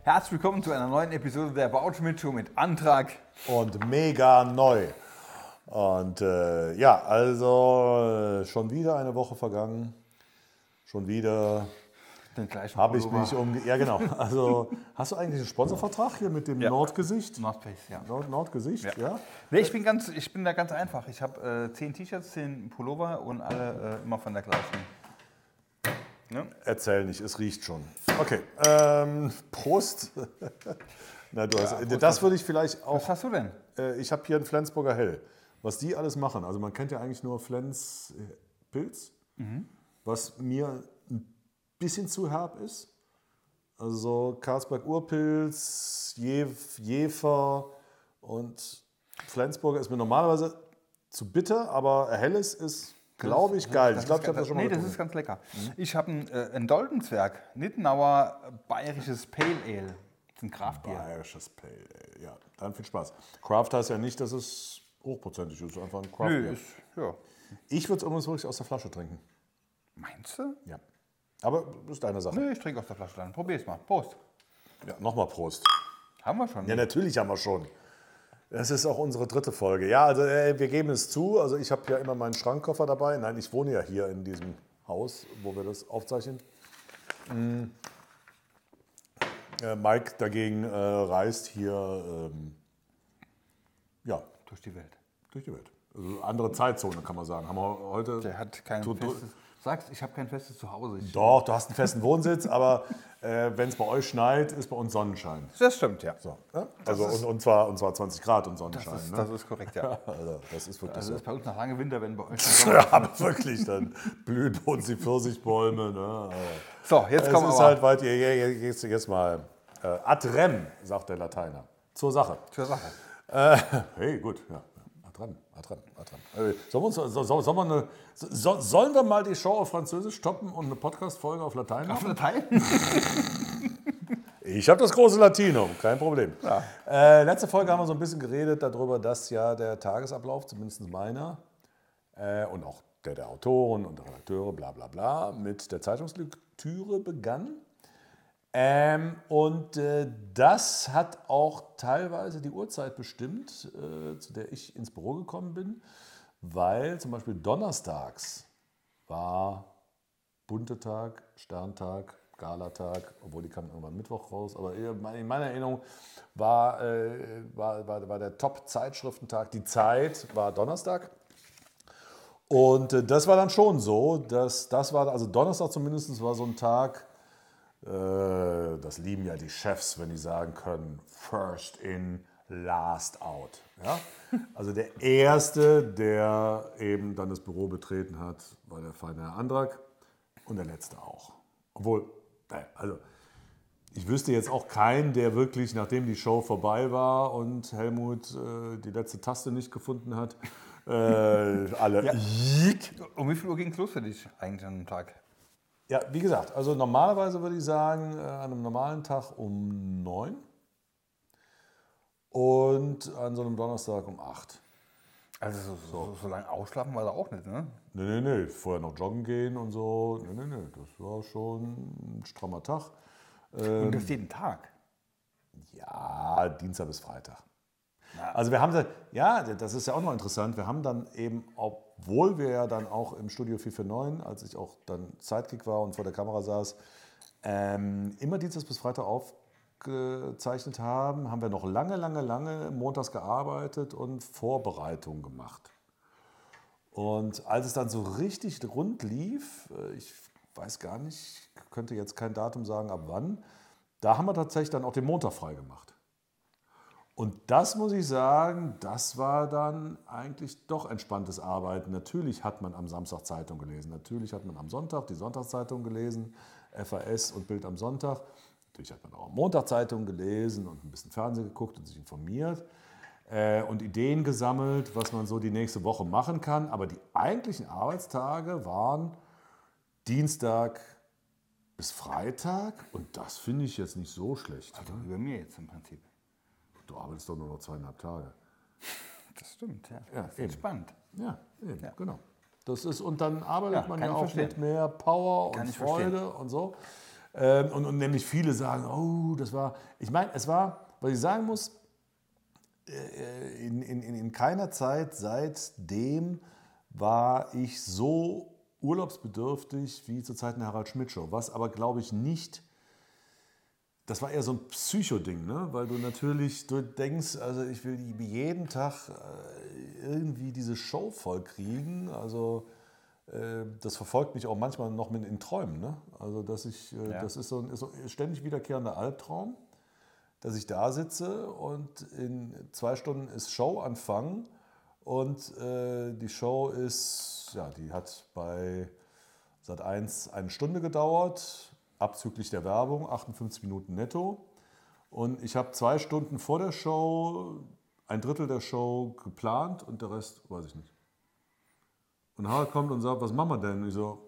Herzlich willkommen zu einer neuen Episode der Bauschmidt Show mit Antrag. Und mega neu. Und schon wieder eine Woche vergangen. Schon wieder Den gleichen habe ich Pullover. mich Ja, genau. Also, hast du eigentlich einen Sponsorvertrag hier mit dem Nordgesicht? North Face, ja. Nordgesicht, ja. Nee, ich bin da ganz einfach. Ich habe 10 T-Shirts, 10 Pullover und alle immer von der gleichen. Ne? Erzähl nicht, es riecht schon. Okay, Prost. Na, Prost. Das würde ich vielleicht auch. Was hast du denn? Ich habe hier einen Flensburger Hell. Was die alles machen, also man kennt ja eigentlich nur Flens Pilz, was mir ein bisschen zu herb ist. Also so Karlsberg Urpilz, Jefer und Flensburger ist mir normalerweise zu bitter, aber Helles ist, glaube ich, geil. Ich glaube, ich habe das schon mal das getrunken. ist ganz lecker. Ich habe ein Doldenzwerg, Nittenauer bayerisches Pale Ale. Das ist ein Kraftbier. Bayerisches Pale Ale, ja. Dann viel Spaß. Craft heißt ja nicht, dass es hochprozentig ist, einfach ein Craft Nö, Bier. ja. Ich würde es übrigens wirklich aus der Flasche trinken. Meinst du? Ja. Aber das ist deine Sache. Nö, ich trinke aus der Flasche dann. Probier's mal. Prost. Ja, nochmal Prost. Haben wir schon. Ja, natürlich haben wir schon. Das ist auch unsere 3. Folge. Ja, also wir geben es zu. Also ich habe ja immer meinen Schrankkoffer dabei. Nein, ich wohne ja hier in diesem Haus, wo wir das aufzeichnen. Mike dagegen reist hier Durch die Welt. durch die Welt. Also andere Zeitzone, kann man sagen. Haben wir heute. Der hat kein festes. Sagst, ich habe kein festes Zuhause. Doch, du hast einen festen Wohnsitz, aber wenn es bei euch schneit, ist bei uns Sonnenschein. Das stimmt, ja. So, ne? Also und zwar 20 Grad und Sonnenschein. Das ist korrekt, ja. Also, das ist wirklich Also so. ist bei uns noch lange Winter, wenn bei euch. Ja, aber wirklich, dann blühen bei uns die Pfirsichbäume. Ne? So, jetzt kommen Es ist wir halt weit, jetzt mal ad rem, sagt der Lateiner. Zur Sache. zur Sache. Hey, gut, ja. Ad rem. Sollen wir mal die Show auf Französisch stoppen und eine Podcast-Folge auf Latein Auf machen? Latein? Ich habe das große Latinum, kein Problem. Ja. Letzte Folge haben wir so ein bisschen geredet darüber, dass ja der Tagesablauf, zumindest meiner, und auch der Autoren und der Redakteure, bla bla bla, mit der Zeitungslektüre begann. Das hat auch teilweise die Uhrzeit bestimmt, zu der ich ins Büro gekommen bin, weil zum Beispiel donnerstags war bunte Tag, Sterntag, Galatag, obwohl die kam irgendwann Mittwoch raus, aber in meiner Erinnerung war der Top-Zeitschriftentag, die Zeit war Donnerstag. Und das war dann schon so, dass also Donnerstag zumindest war so ein Tag, das lieben ja die Chefs, wenn die sagen können, first in, last out. Ja? Also der Erste, der eben dann das Büro betreten hat, war der feine Herr Andrak und der Letzte auch. Obwohl, also ich wüsste jetzt auch keinen, der wirklich, nachdem die Show vorbei war und Helmut die letzte Taste nicht gefunden hat, alle... Ja. Um wie viel Uhr ging es los für dich eigentlich an dem Tag? Ja, wie gesagt, also normalerweise würde ich sagen, an einem normalen Tag um 9 und an so einem Donnerstag um 8. Also so lange ausschlafen war da auch nicht, ne? Nee, vorher noch joggen gehen und so. Nee, das war schon ein strammer Tag. Und das jeden Tag? Ja, Dienstag bis Freitag. Also wir haben, das ist ja auch noch interessant, wir haben dann eben, obwohl wir ja dann auch im Studio 449, als ich auch dann Sidekick war und vor der Kamera saß, immer Dienstags bis Freitag aufgezeichnet haben wir noch lange montags gearbeitet und Vorbereitungen gemacht. Und als es dann so richtig rund lief, ich weiß gar nicht, könnte jetzt kein Datum sagen, ab wann, da haben wir tatsächlich dann auch den Montag frei gemacht. Und das muss ich sagen, das war dann eigentlich doch entspanntes Arbeiten. Natürlich hat man am Samstag Zeitung gelesen, natürlich hat man am Sonntag die Sonntagszeitung gelesen, FAS und Bild am Sonntag. Natürlich hat man auch am Montag Zeitung gelesen und ein bisschen Fernsehen geguckt und sich informiert und Ideen gesammelt, was man so die nächste Woche machen kann. Aber die eigentlichen Arbeitstage waren Dienstag bis Freitag und das finde ich jetzt nicht so schlecht. Also über mir jetzt im Prinzip. Du arbeitest doch nur noch 2,5 Tage. Das stimmt, ja. Ja, Das ist eben. entspannt. Ja, eben, Ja. genau. Das ist, und dann arbeitet Ja, man kann ja ich auch verstehen. mit mehr Power Kann und ich Freude und so. Und nämlich viele sagen, oh, das war, ich meine, es war, was ich sagen muss, in keiner Zeit seitdem war ich so urlaubsbedürftig wie zur Zeiten der Harald Schmidt Show. Was aber, glaube ich, nicht, das war eher so ein Psychoding, ne? Weil du natürlich, du denkst, also ich will jeden Tag irgendwie diese Show voll kriegen. Also das verfolgt mich auch manchmal noch in Träumen. Ne? Also das ist so ein ständig wiederkehrender Albtraum, dass ich da sitze und in 2 Stunden ist Showanfang und die Show ist, ja, die hat bei Sat.1 1 Stunde gedauert, abzüglich der Werbung, 58 Minuten netto. Und ich habe 2 Stunden vor der Show, 1/3 der Show geplant und der Rest weiß ich nicht. Und Harald kommt und sagt, was machen wir denn? Und ich so,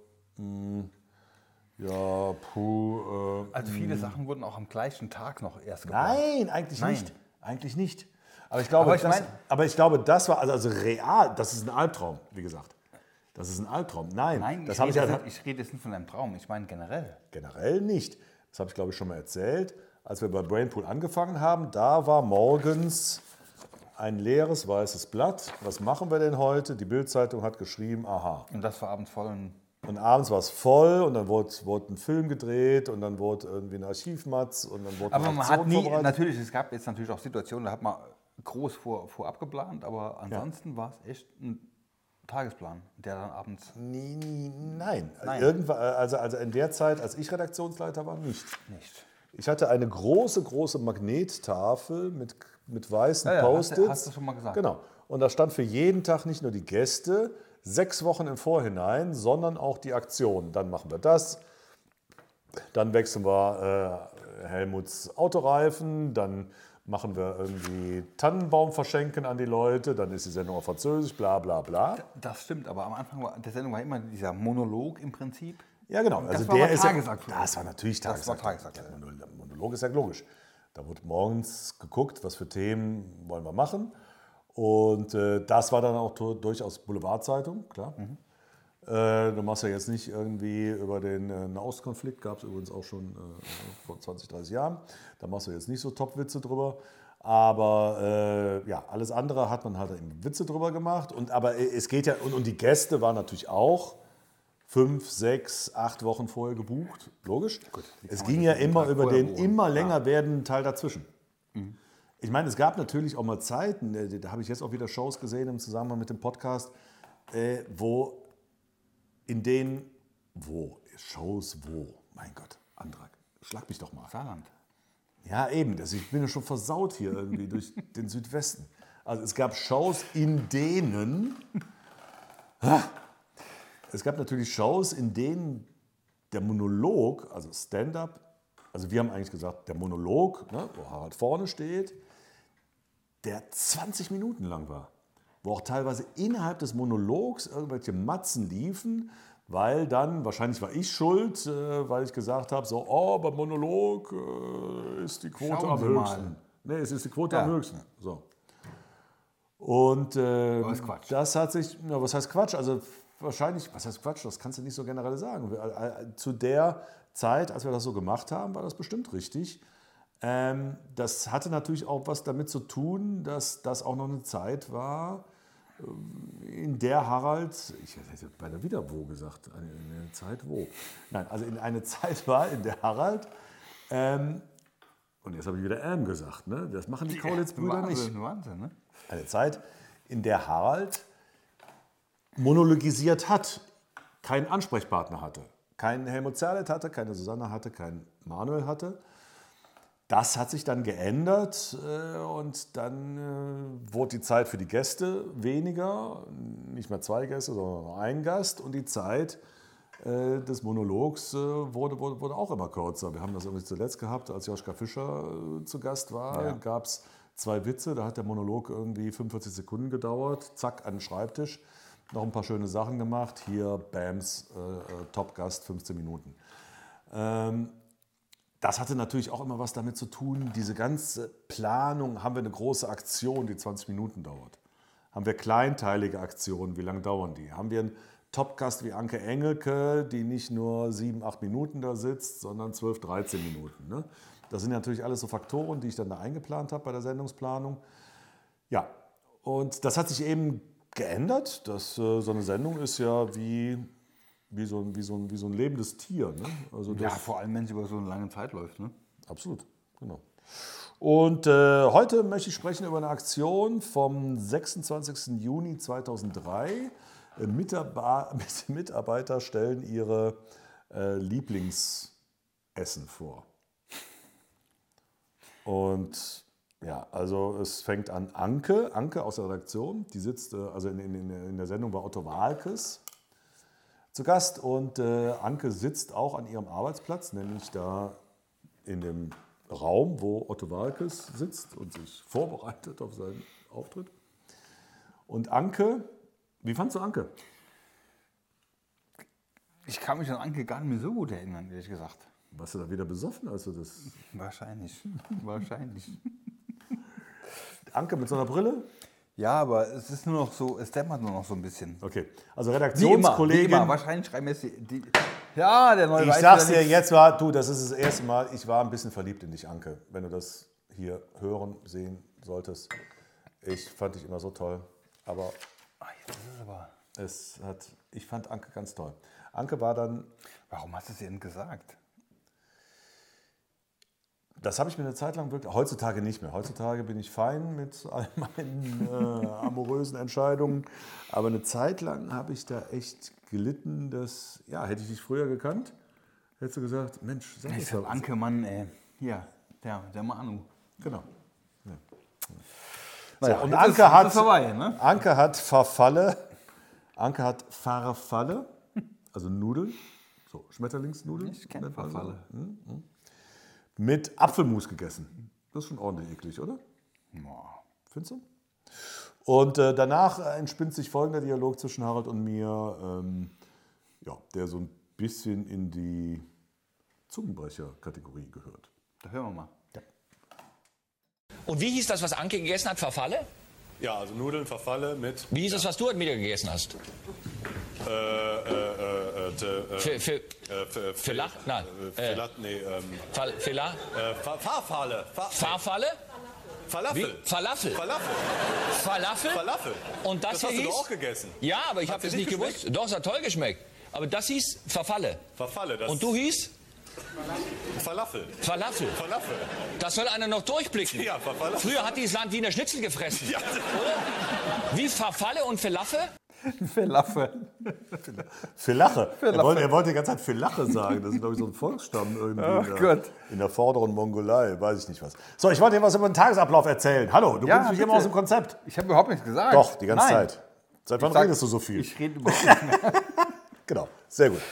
ja, puh. Also viele Sachen wurden auch am gleichen Tag noch erst geplant. Nein, eigentlich Nein. nicht. Eigentlich nicht. Aber ich glaube, ich glaube, das war also real, das ist ein Albtraum, wie gesagt. Das ist ein Albtraum. Nein, das ich habe ich ja rede jetzt nicht von einem Traum, ich meine generell. generell nicht. Das habe ich, glaube ich, schon mal erzählt. Als wir bei Brainpool angefangen haben, da war morgens ein leeres weißes Blatt. Was machen wir denn heute? Die Bild-Zeitung hat geschrieben, aha. Und das war abends voll. Und abends war es voll und dann wurde ein Film gedreht und dann wurde irgendwie ein Archivmatz und dann wurde Aber eine man Aktion hat nie, vorbereitet. natürlich, es gab jetzt natürlich auch Situationen, da hat man groß vorab geplant, aber ansonsten war es echt ein Tagesplan, der dann abends Nein. Nein. Irgendwann, also in der Zeit, als ich Redaktionsleiter war, nicht. nicht. Ich hatte eine große Magnettafel mit weißen Ja, Post-its. hast du schon mal gesagt. Genau. Und da stand für jeden Tag nicht nur die Gäste, 6 Wochen im Vorhinein, sondern auch die Aktion. Dann machen wir das, dann wechseln wir Helmuts Autoreifen, dann machen wir irgendwie Tannenbaum verschenken an die Leute, dann ist die Sendung auf Französisch, bla bla bla. Das stimmt, aber am Anfang der Sendung war immer dieser Monolog im Prinzip. Ja, genau. Das Also war der aber ist ja, tagesaktuell. das war natürlich Das war tagesaktuell. tagesaktuell. Der Monolog ist ja logisch. Da wurde morgens geguckt, was für Themen wollen wir machen. Und das war dann auch durchaus Boulevardzeitung, klar. Du machst ja jetzt nicht irgendwie über den Nahostkonflikt, gab es übrigens auch schon vor 20, 30 Jahren. Da machst du jetzt nicht so Top-Witze drüber. Aber ja, alles andere hat man halt eben Witze drüber gemacht. Aber es geht ja, und die Gäste waren natürlich auch 5, 6, 8 Wochen vorher gebucht, logisch. Gut, Es ging ja immer über vorher den buchen. immer länger werdenden Teil dazwischen. Ich meine, es gab natürlich auch mal Zeiten, da habe ich jetzt auch wieder Shows gesehen im Zusammenhang mit dem Podcast, mein Gott, Antrag, schlag mich doch mal. Saarland. Ja, eben, ich bin ja schon versaut hier irgendwie durch den Südwesten. Also es gab Shows, in denen, es gab natürlich Shows, in denen der Monolog, also Stand-up, also wir haben eigentlich gesagt, der Monolog, ne, wo Harald vorne steht, der 20 Minuten lang war. Wo auch teilweise innerhalb des Monologs irgendwelche Matzen liefen, weil dann, wahrscheinlich war ich schuld, weil ich gesagt habe, so, oh, beim Monolog ist die Quote Schauen am Sie höchsten. mal. Nee, es ist die Quote Ja. am höchsten. So. Und ist Quatsch. das hat sich, ja, was heißt Quatsch? Also wahrscheinlich, was heißt Quatsch? Das kannst du nicht so generell sagen. Zu der Zeit, als wir das so gemacht haben, war das bestimmt richtig. Das hatte natürlich auch was damit zu tun, dass das auch noch eine Zeit war, in der Harald, ich hätte beinahe wieder wo gesagt, in eine Zeit wo. Nein, also in eine Zeit war, in der Harald, und jetzt habe ich wieder gesagt, ne? Das machen die Kaulitz-Brüder nicht. Wahnsinn, ne? Eine Zeit, in der Harald monologisiert hat, keinen Ansprechpartner hatte, keinen Helmut Zerlett hatte, keine Susanne hatte, keinen Manuel hatte. Das hat sich dann geändert und dann wurde die Zeit für die Gäste weniger, nicht mehr 2 Gäste, sondern nur 1 Gast und die Zeit des Monologs wurde auch immer kürzer. Wir haben das irgendwie zuletzt gehabt, als Joschka Fischer zu Gast war, gab es 2 Witze, da hat der Monolog irgendwie 45 Sekunden gedauert, zack, an den Schreibtisch, noch ein paar schöne Sachen gemacht, hier Bams, Top-Gast, 15 Minuten. Das hatte natürlich auch immer was damit zu tun, diese ganze Planung, haben wir eine große Aktion, die 20 Minuten dauert? Haben wir kleinteilige Aktionen, wie lange dauern die? Haben wir einen Topgast wie Anke Engelke, die nicht nur 7, 8 Minuten da sitzt, sondern 12, 13 Minuten. Ne? Das sind natürlich alles so Faktoren, die ich dann da eingeplant habe bei der Sendungsplanung. Ja, und das hat sich eben geändert. So eine Sendung ist ja wie so ein lebendes Tier. Ne? Also Ja, vor allem, wenn es über so eine lange Zeit läuft. Ne? absolut, genau. Und heute möchte ich sprechen über eine Aktion vom 26. Juni 2003. Mitarbeiter stellen ihre Lieblingsessen vor. Und ja, also es fängt an Anke aus der Redaktion, die sitzt also in der Sendung bei Otto Waalkes zu Gast und Anke sitzt auch an ihrem Arbeitsplatz, nämlich da in dem Raum, wo Otto Waalkes sitzt und sich vorbereitet auf seinen Auftritt. Und Anke, wie fandst du Anke? Ich kann mich an Anke gar nicht mehr so gut erinnern, ehrlich gesagt. Warst du da wieder besoffen, als du das... Wahrscheinlich. Wahrscheinlich. Anke mit so einer Brille? Ja, aber es ist nur noch so, es dämmert nur noch so ein bisschen. Okay, also Wie Redaktionskollegin... immer. Wahrscheinlich schreiben jetzt die... Ja, der neue Ich sag's dir jetzt mal, du, das ist das erste Mal, ich war ein bisschen verliebt in dich, Anke, wenn du das hier hören, sehen solltest. Ich fand dich immer so toll, aber Jetzt ist es aber... ich fand Anke ganz toll. Anke war dann, Warum hast du es denn gesagt? das habe ich mir eine Zeit lang wirklich, heutzutage nicht mehr. Heutzutage bin ich fein mit all meinen amorösen Entscheidungen, aber eine Zeit lang habe ich da echt gelitten, dass, ja, hätte ich dich früher gekannt, hättest du gesagt, Mensch, sag Ich das sag, doch. Anke, Mann, hier, der Manu. Genau. Naja, Und jetzt Anke ist hat, es vorbei, ne? Anke hat Farfalle, also Nudeln, so Schmetterlingsnudeln. Ich kenne Farfalle. Mit Apfelmus gegessen. Das ist schon ordentlich eklig, oder? Boah. Findest du? Und danach entspinnt sich folgender Dialog zwischen Harald und mir, ja, der so ein bisschen in die Zungenbrecher-Kategorie gehört. Da hören wir mal. Und wie hieß das, was Anke gegessen hat? Verfalle? Ja, also Nudeln, Verfalle mit... Wie hieß das, was du heute Mittag gegessen hast? Für Lach? Nein. Farfalle. Farfalle? Falafel. Falafel. Falafel. Falafel? Falafel. Und das Das hier hast du hieß? doch auch gegessen. Ja, aber ich Hat habe dir das nicht nicht gewusst. Doch, es hat toll geschmeckt. Aber das hieß Verfalle. Verfalle. Das Und du hieß? Falafel. Falafel. Falafel. Das soll einer noch durchblicken. Ja, Falafel. Früher hat dieses Land Wiener Schnitzel gefressen. Ja. Oder? Wie Verfalle und Falafel? Verlaffe. Philache. Er wollte die ganze Zeit Philache sagen. Das ist, glaube ich, so ein Volksstamm irgendwie in der vorderen Mongolei. Weiß ich nicht was. So, ich wollte dir was über den Tagesablauf erzählen. Hallo, du bringst mich immer aus dem Konzept. Ich habe überhaupt nichts gesagt. Doch, die ganze Nein. Zeit. Seit wann redest du so viel? Ich rede überhaupt nicht mehr. Genau, sehr gut.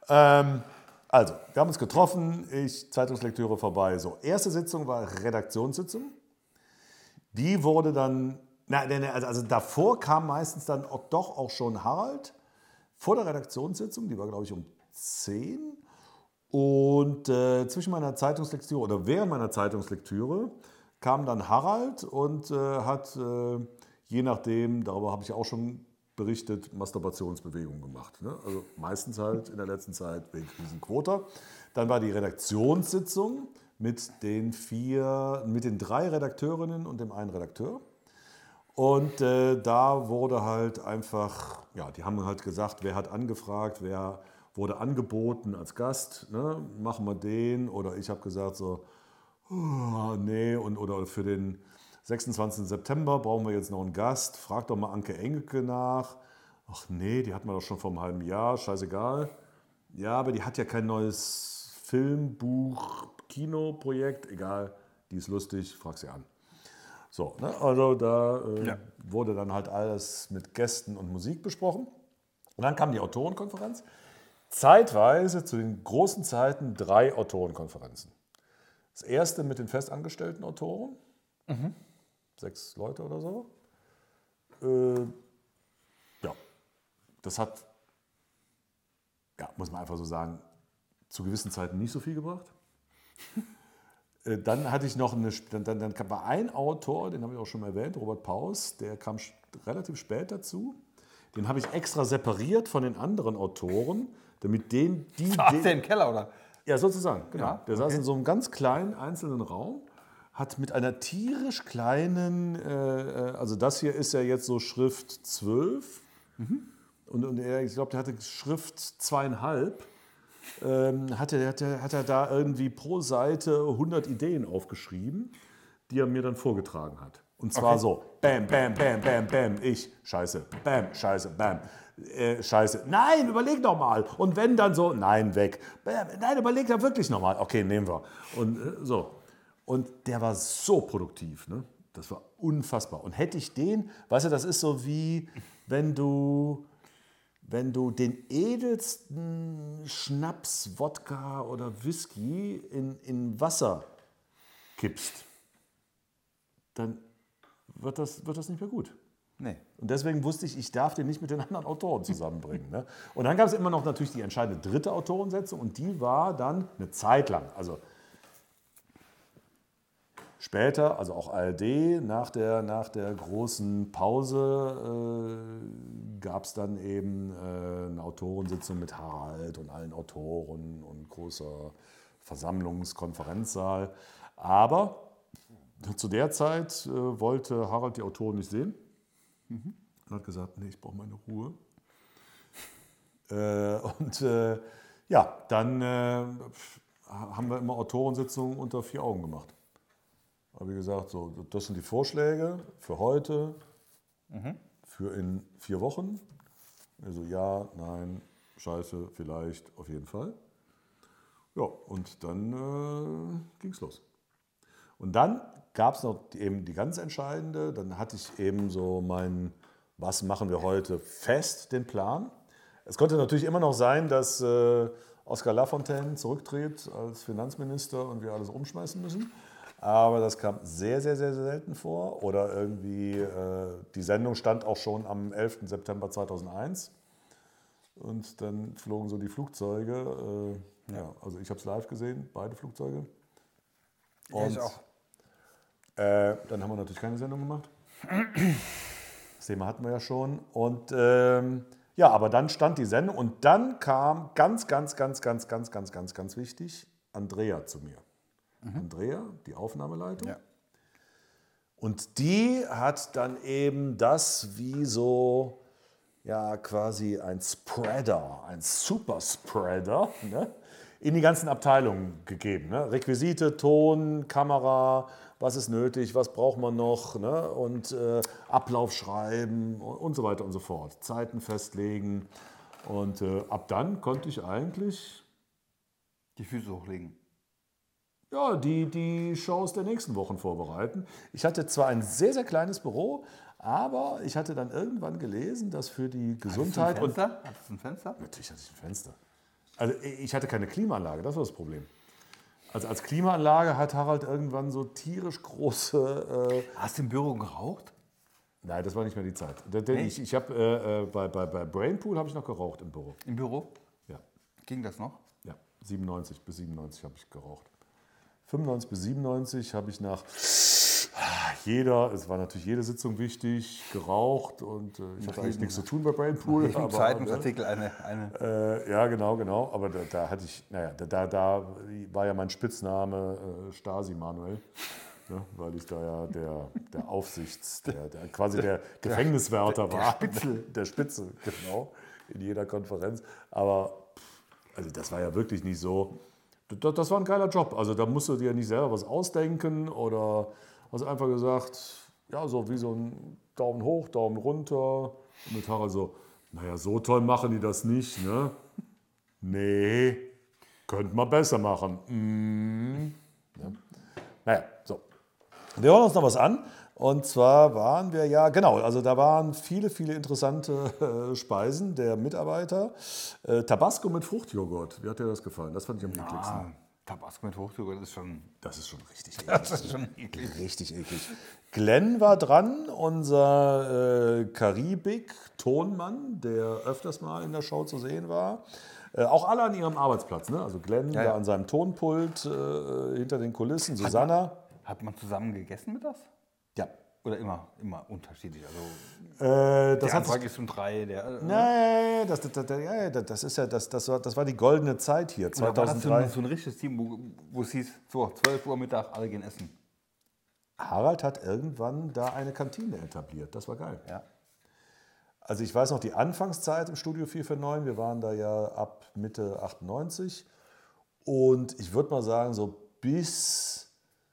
Also, wir haben uns getroffen, Zeitungslektüre vorbei. So, erste Sitzung war Redaktionssitzung. Die wurde dann, also davor kam meistens dann doch auch schon Harald vor der Redaktionssitzung, die war glaube ich um 10. Und zwischen meiner Zeitungslektüre oder während meiner Zeitungslektüre kam dann Harald und hat, je nachdem, darüber habe ich auch schon berichtet, Masturbationsbewegungen gemacht. Ne? Also meistens halt in der letzten Zeit wegen Krisenquota. Dann war die Redaktionssitzung mit den 3 Redakteurinnen und dem einen Redakteur. Und da wurde halt einfach, ja, die haben halt gesagt, wer hat angefragt, wer wurde angeboten als Gast, ne? Machen wir den. Oder ich habe gesagt so, oh, nee, oder für den 26. September brauchen wir jetzt noch einen Gast. Frag doch mal Anke Engelke nach. Ach nee, die hatten wir doch schon vor einem halben Jahr, scheißegal. Ja, aber die hat ja kein neues Film, Buch, Kinoprojekt, egal, die ist lustig, frag sie an. So, ne? Also da wurde dann halt alles mit Gästen und Musik besprochen. Und dann kam die Autorenkonferenz. Zeitweise zu den großen Zeiten 3 Autorenkonferenzen. Das erste mit den festangestellten Autoren. 6 Leute oder so. Ja, das hat, ja, muss man einfach so sagen, zu gewissen Zeiten nicht so viel gebracht. Dann hatte ich noch dann war ein Autor, den habe ich auch schon erwähnt, Robert Paus, der kam relativ spät dazu. Den habe ich extra separiert von den anderen Autoren, damit Saß der im Keller, oder? Ja, sozusagen, genau. Ja, Der saß in so einem ganz kleinen einzelnen Raum, hat mit einer tierisch kleinen, also das hier ist ja jetzt so Schrift 12 und ich glaube, der hatte Schrift 2,5. Hat er da irgendwie pro Seite 100 Ideen aufgeschrieben, die er mir dann vorgetragen hat. Und zwar so, bam, bam, bam, bam, bam, ich, scheiße, bam, scheiße, bam, scheiße, nein, überleg noch mal. Und wenn dann so, nein, weg, bam, nein, überleg da wirklich noch mal. Okay, nehmen wir. Und so. Und der war so produktiv, ne? Das war unfassbar. Und hätte ich den, weißt du, das ist so wie, wenn du den edelsten Schnaps, Wodka oder Whisky in Wasser kippst, dann wird das nicht mehr gut. Nee. Und deswegen wusste ich darf den nicht mit den anderen Autoren zusammenbringen. Ne? Und dann gab es immer noch natürlich die entscheidende dritte Autorensetzung und die war dann eine Zeit lang, also später, also auch ARD, nach der großen Pause gab es dann eben eine Autorensitzung mit Harald und allen Autoren und großer Versammlungskonferenzsaal. Aber zu der Zeit wollte Harald die Autoren nicht sehen und hat gesagt, nee, ich brauche meine Ruhe. Ja, dann haben wir immer Autorensitzungen unter 4 Augen gemacht. Habe ich gesagt, so, das sind die Vorschläge für heute, für in 4 Wochen. Also ja, nein, scheiße, vielleicht, auf jeden Fall. Ja, und dann ging es los. Und dann gab es noch eben die ganz entscheidende, dann hatte ich eben so was machen wir heute fest, den Plan. Es konnte natürlich immer noch sein, dass Oskar Lafontaine zurücktritt als Finanzminister und wir alles umschmeißen müssen. Aber das kam sehr, sehr, sehr selten vor. Oder irgendwie, die Sendung stand auch schon am 11. September 2001. Und dann flogen so die Flugzeuge. Ja, also ich habe es live gesehen, beide Flugzeuge. Und Ja, ich auch. Dann haben wir natürlich keine Sendung gemacht. Das Thema hatten wir ja schon. Und ja, aber dann stand die Sendung und dann kam ganz wichtig, Andrea zu mir. Andrea, die Aufnahmeleitung. Ja. Und die hat dann eben das wie so, ja, quasi ein Spreader, ein Superspreader, ne, in die ganzen Abteilungen gegeben. Ne? Requisite, Ton, Kamera, was ist nötig, was braucht man noch, ne? Und Ablauf schreiben und so weiter und so fort. Zeiten festlegen. Und ab dann konnte ich eigentlich Die Füße hochlegen. ja, die Shows der nächsten Wochen vorbereiten. Ich hatte zwar ein sehr, sehr kleines Büro, aber ich hatte dann irgendwann gelesen, dass für die Gesundheit... Hattest du ein Fenster? Natürlich hatte ich ein Fenster. Also ich hatte keine Klimaanlage, das war das Problem. Also als Klimaanlage hat Harald irgendwann so tierisch große... Hast du im Büro geraucht? Nein, das war nicht mehr die Zeit. Echt? Ich habe bei Brainpool habe ich noch geraucht im Büro. Im Büro? Ja, Ging das noch? ja. 97 bis 97 habe ich geraucht. 95 bis 97 habe ich es war natürlich jede Sitzung wichtig, geraucht und ich hatte eigentlich nichts zu tun bei Brainpool. Im Zeitungsartikel eine. Ja, genau. Aber da hatte ich, da war ja mein Spitzname Stasi Manuel, ne, weil ich da ja der quasi der Gefängniswärter war. Der Spitzel, genau, in jeder Konferenz. Aber also das war ja wirklich nicht so. Das war ein geiler Job. Also da musst du dir nicht selber was ausdenken oder hast einfach gesagt, ja, so wie so ein Daumen hoch, Daumen runter. Und mit Harald so, naja, so toll machen die das nicht, ne? Nee, könnte man besser machen. Ja. Naja, so. Wir hören uns noch was an. Und zwar waren wir ja, genau, also da waren viele, viele interessante Speisen der Mitarbeiter. Tabasco mit Fruchtjoghurt, wie hat dir das gefallen? Das fand ich am ekligsten. Tabasco mit Fruchtjoghurt ist schon... Das ist schon richtig eklig. Das ist schon eklig. Richtig eklig. Glenn war dran, unser Karibik-Tonmann, der öfters mal in der Show zu sehen war. Auch alle an ihrem Arbeitsplatz. Ne? Also Glenn Ja. war an seinem Tonpult hinter den Kulissen, Susanna. Hat man zusammen gegessen mit das? Ja. Oder immer unterschiedlich? Also Der hat Antrag ist um 3. Nee, das war die goldene Zeit hier, Oder war das 2003. so ein richtiges Team, wo es hieß, so, 12 Uhr Mittag, alle gehen essen. Harald hat irgendwann da eine Kantine etabliert. Das war geil. Ja. Also ich weiß noch die Anfangszeit im Studio 449. Wir waren da ja ab Mitte 98. Und ich würde mal sagen, so bis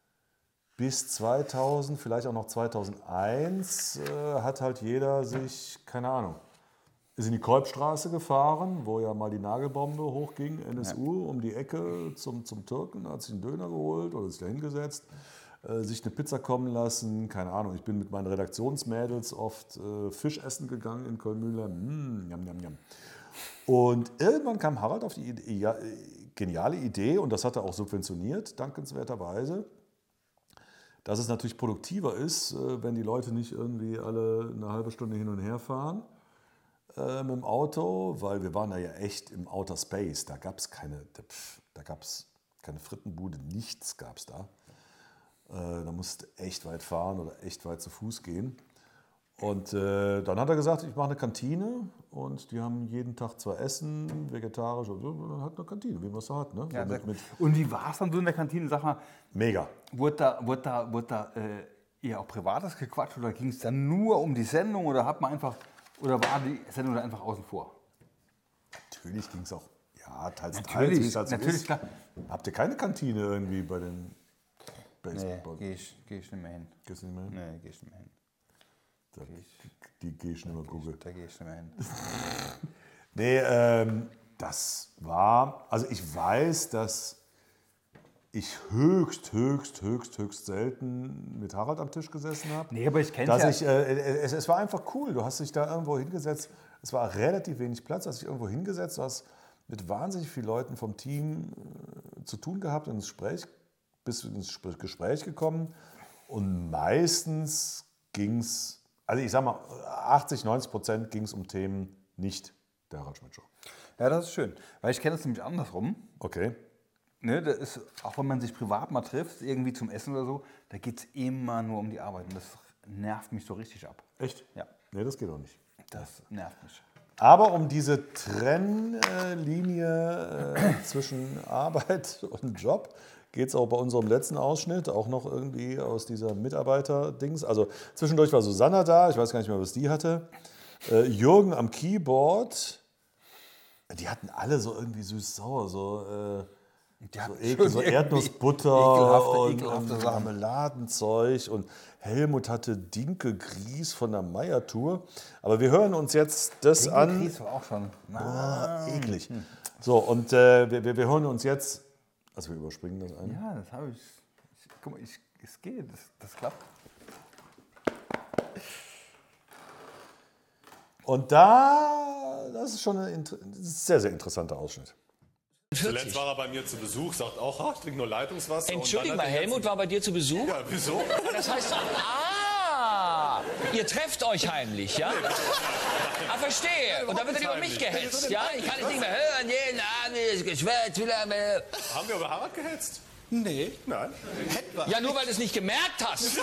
2000, vielleicht auch noch 2001, hat halt jeder sich, keine Ahnung, ist in die Kolbstraße gefahren, wo ja mal die Nagelbombe hochging, NSU, um die Ecke zum Türken, hat sich einen Döner geholt oder sich da hingesetzt, sich eine Pizza kommen lassen, keine Ahnung. Ich bin mit meinen Redaktionsmädels oft Fisch essen gegangen in Köln-Müller. Yum, yum, yum. Und irgendwann kam Harald auf die geniale Idee, und das hat er auch subventioniert, dankenswerterweise, dass es natürlich produktiver ist, wenn die Leute nicht irgendwie alle eine halbe Stunde hin und her fahren mit dem Auto, weil wir waren da ja echt im Outer Space. Da gab es keine Frittenbude, nichts gab es da. Da musste echt weit fahren oder echt weit zu Fuß gehen. Und dann hat er gesagt, ich mache eine Kantine, und die haben jeden Tag zwar Essen, vegetarisch und so, und dann hat eine Kantine, wie man es so hat. Ne? Ja, So und wie war es dann so in der Kantine? Sag mal, mega. wurde da eher auch Privates gequatscht oder ging es dann nur um die Sendung oder war die Sendung da einfach außen vor? Natürlich ging es auch, ja, teils, Natürlich, wie es halt so natürlich, ist. klar. Habt ihr keine Kantine irgendwie bei den Nee, Baseball? geh ich nicht mehr hin. Gehst du nicht mehr hin? Nee, geh ich nicht mehr hin. Die gehe ich nicht mehr googeln. Da geh ich nicht mehr hin. Nee, das war, also ich weiß, dass ich höchst selten mit Harald am Tisch gesessen habe. Nee, aber ich kenn's ja. Es war einfach cool. Du hast dich da irgendwo hingesetzt. Es war relativ wenig Platz. Du hast dich irgendwo hingesetzt. Du hast mit wahnsinnig vielen Leuten vom Team zu tun gehabt und bist ins Gespräch gekommen. Und meistens ging es, also ich sag mal, 80-90% ging es um Themen nicht der Harald Schmidt Show. Ja, das ist schön. Weil ich kenne das nämlich andersrum. Okay. Ne, das ist, auch wenn man sich privat mal trifft, irgendwie zum Essen oder so, da geht es immer nur um die Arbeit. Und das nervt mich so richtig ab. Echt? Ja. Nee, das geht auch nicht. Das nervt mich. Aber um diese Trennlinie zwischen Arbeit und Job geht es auch bei unserem letzten Ausschnitt, auch noch irgendwie aus dieser Mitarbeiter-Dings. Also zwischendurch war Susanna da, ich weiß gar nicht mehr, was die hatte. Jürgen am Keyboard. Die hatten alle so irgendwie süß-sauer, so Erdnussbutter und Marmeladenzeug. Und Helmut hatte Dinkelgrieß von der Meier-Tour. Aber wir hören uns jetzt das an. Dinkelgrieß war auch schon. Eklig. So, und wir hören uns jetzt. Also wir überspringen das eine. Ja, das habe ich. Guck mal, es geht, das klappt. Und das ist schon ein sehr, sehr interessanter Ausschnitt. Zuletzt war er bei mir zu Besuch, sagt auch, ich trinke nur Leitungswasser. Entschuldigung Und mal, dann hat er Helmut war bei dir zu Besuch? Ja, wieso? Das heißt, ihr trefft euch heimlich, ja? Ah, verstehe. Und da wird dann über mich gehetzt, ja? Ich kann es nicht mehr hören, jeden Abend ist geschwätzt. Haben wir über Harald gehetzt? Nee, Nein. hätten wir. Ja, nur weil du es nicht gemerkt hast.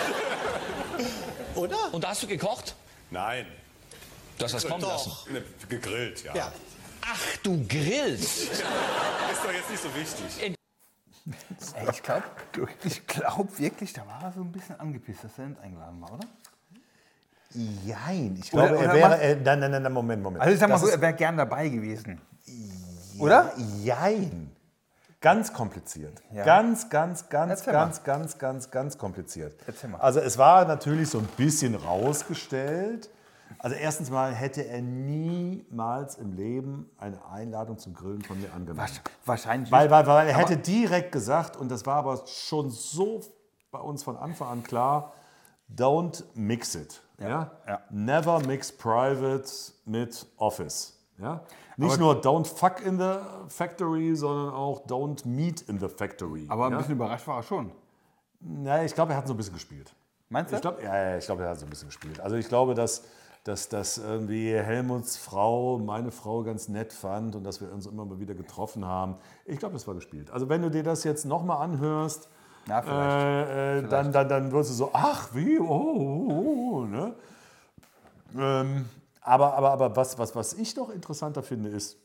Oder? Und da hast du gekocht? Nein. Du hast was kommen lassen. Ne, gegrillt, ja. Ja. Ach, du grillst. Ist doch jetzt nicht so wichtig. Ey, ich glaub wirklich, da war er so ein bisschen angepisst, dass er nicht eingeladen war, oder? Jein. Ich glaube, Oder er wäre. Nein, Moment. Also ich sag mal so, er wäre gern dabei gewesen. Oder? Jein. Ganz kompliziert. Ja. Ganz kompliziert. Erzähl mal. Also es war natürlich so ein bisschen rausgestellt. Also erstens mal hätte er niemals im Leben eine Einladung zum Grillen von mir angenommen. Wahrscheinlich. Weil er hätte direkt gesagt, und das war aber schon so bei uns von Anfang an klar, don't mix it. Ja? Ja. Never mix private mit Office. Ja? Nicht nur don't fuck in the factory, sondern auch don't meet in the factory. aber ein ja? bisschen überrascht war er schon. Naja, ich glaube, er hat so ein bisschen gespielt. Meinst du? Ich glaube, er hat so ein bisschen gespielt. Also ich glaube, dass irgendwie Helmuts Frau meine Frau ganz nett fand und dass wir uns immer mal wieder getroffen haben. Ich glaube, das war gespielt. Also wenn du dir das jetzt nochmal anhörst, Ja, vielleicht. dann wirst du so, ach wie, ne? Aber was ich noch interessanter finde, ist,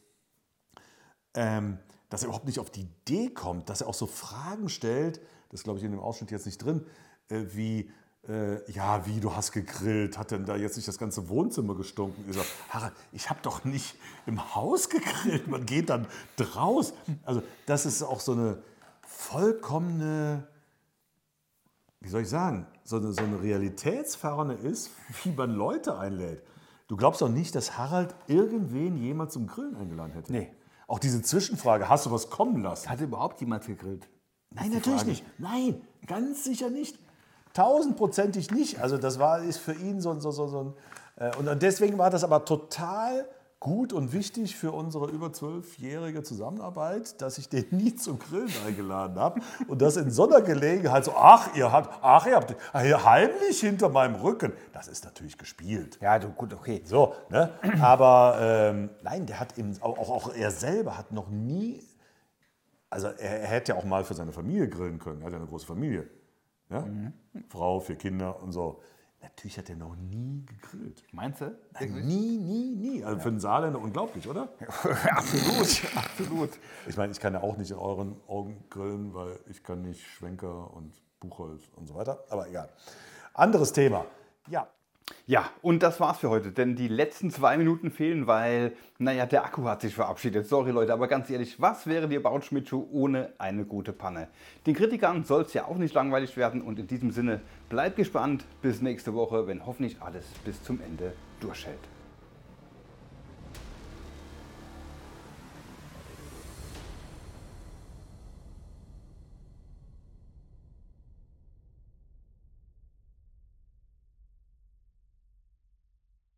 dass er überhaupt nicht auf die Idee kommt, dass er auch so Fragen stellt, das ist, glaube ich, in dem Ausschnitt jetzt nicht drin, wie, du hast gegrillt, hat denn da jetzt nicht das ganze Wohnzimmer gestunken? Ich sage, Harald, ich habe doch nicht im Haus gegrillt, man geht dann draus. Also das ist auch so eine vollkommene, wie soll ich sagen, so eine Realitätsferne ist, wie man Leute einlädt. Du glaubst doch nicht, dass Harald irgendwen jemals zum Grillen eingeladen hätte? Nee. Auch diese Zwischenfrage, hast du was kommen lassen? Hat überhaupt jemand gegrillt? Nein, natürlich nicht. Nein, ganz sicher nicht. 1000%ig nicht. Also das ist für ihn so ein... Und deswegen war das aber total gut und wichtig für unsere über 12-jährige Zusammenarbeit, dass ich den nie zum Grillen eingeladen habe. Und das in so einer Gelegenheit so, ihr habt heimlich hinter meinem Rücken. Das ist natürlich gespielt. Ja, gut, okay. So, ne? Aber nein, der hat eben, auch er selber hat noch nie, also er hätte ja auch mal für seine Familie grillen können. Er hat ja eine große Familie. Ja? Frau, 4 Kinder und so. Natürlich hat er noch nie gegrillt. Meinst du? Nein, nie. Also für einen Saarländer unglaublich, oder? Absolut. Ich meine, ich kann ja auch nicht in euren Augen grillen, weil ich kann nicht Schwenker und Buchholz und so weiter. Aber egal. Anderes Thema. Ja. Ja, und das war's für heute, denn die letzten 2 Minuten fehlen, weil, der Akku hat sich verabschiedet. Sorry Leute, aber ganz ehrlich, was wäre die About Schmidt Show ohne eine gute Panne? Den Kritikern soll es ja auch nicht langweilig werden und in diesem Sinne, bleibt gespannt bis nächste Woche, wenn hoffentlich alles bis zum Ende durchhält.